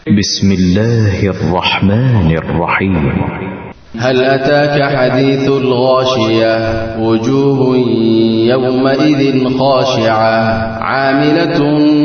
بسم الله الرحمن الرحيم. هل أتاك حديث الغاشية وجوه يومئذ خاشعة عاملة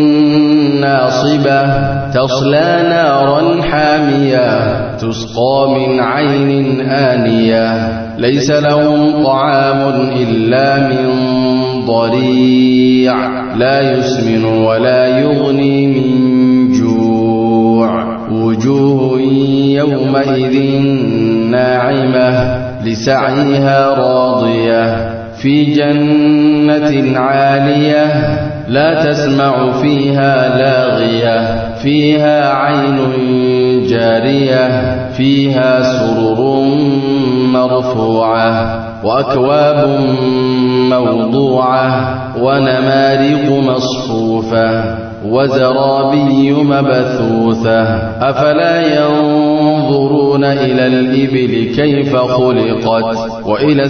ناصبة تصلى نارا حامية تسقى من عين آنية ليس لهم طعام إلا من ضريع لا يسمن ولا يغني من جوع وجوه يومئذ ناعمة لسعيها راضية في جنة عالية لا تسمع فيها لاغية فيها عين جارية فيها سرر مرفوعة وأكواب موضوعة ونمارق مصفوفة وزرابي مبثوثة أفلا ينظرون إلى الإبل كيف خلقت وإلى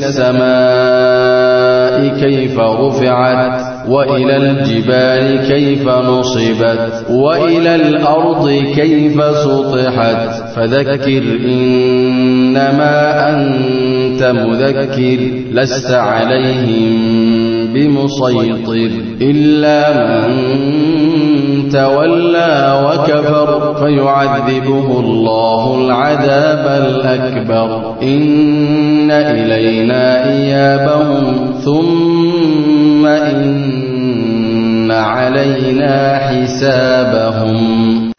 السماء كيف رفعت وإلى الجبال كيف نصبت وإلى الأرض كيف سطحت فذكر إنما أنت مذكر لست عليهم بمسيطر إلا من تولى وكفر فيعذبه الله العذاب الأكبر إن إلينا إيابهم ثم إن علينا حسابهم.